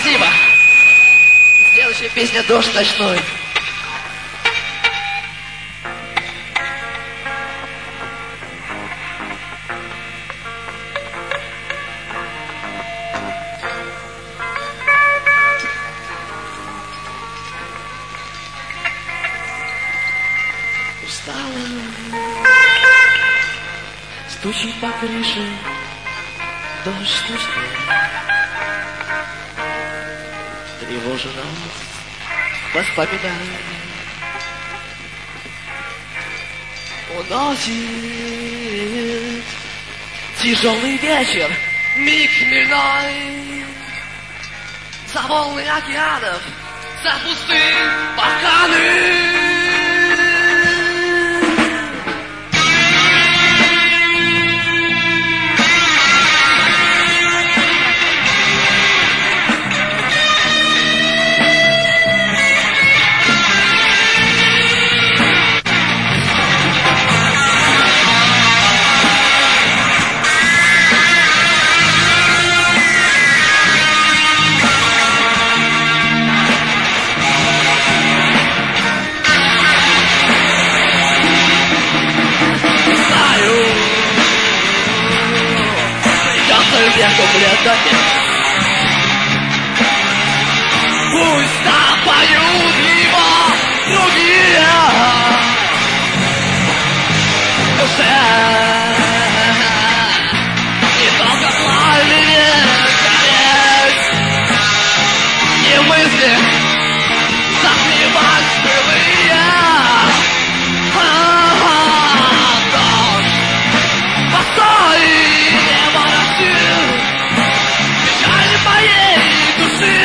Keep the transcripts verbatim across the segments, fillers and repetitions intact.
Спасибо. Следующая песня «Дождь ночной». Стучит по крыше дождь ночной, тревожно воспоминания уносит тяжелый вечер, миг хмельной, за волны океанов, за пустые барханы. Пусть напоют его другие душе. Не только пламени гореть, не мысли затмевать былые. Дождь, постой, небо расширил печаль моей души.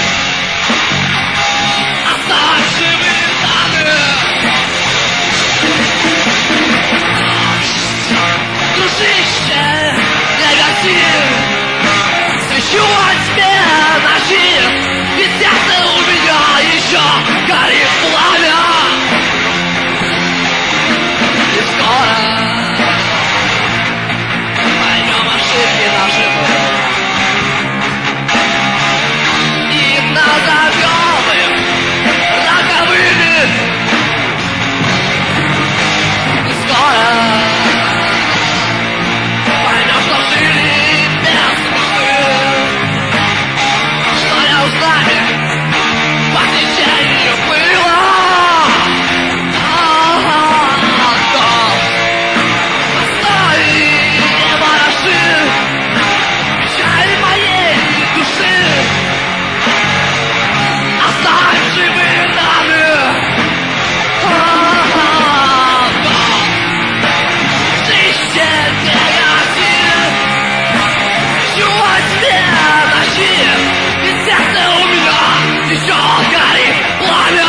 Оставь живых данных. Дружище, не гаси свечу во тьме ночи, ведь сердце у меня еще горит пламя. И скоро поймем ошибки наши и назовем их роковыми. И скоро поймем, что жили без мечты, что рядом с нами по течению было. Постой, небо расширь печаль моей души. Оставь живых данных. Тысячи негатив ищу во тьме ночи, ведь сердце у меня еще горит пламя.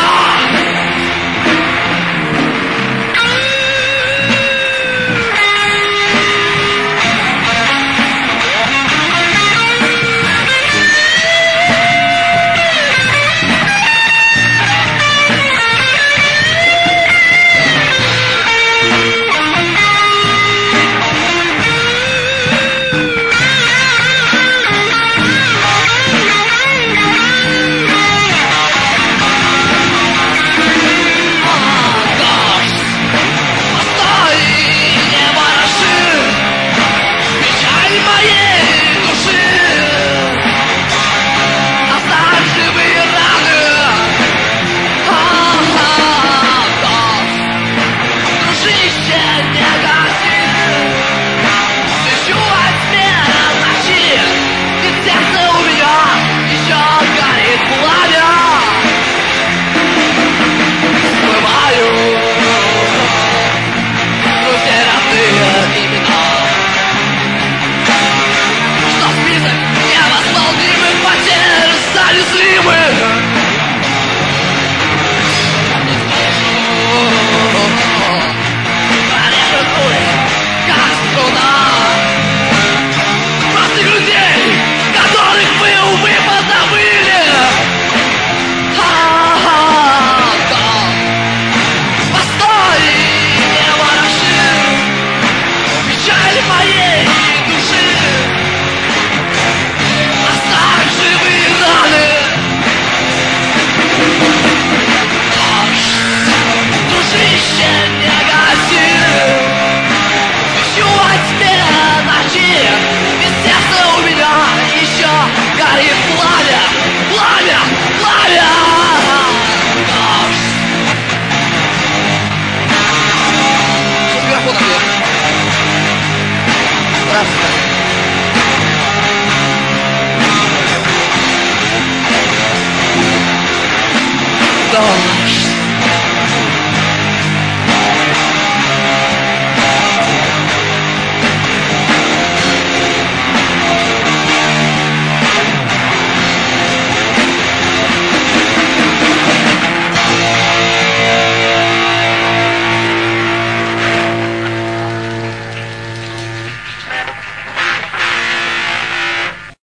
дождь.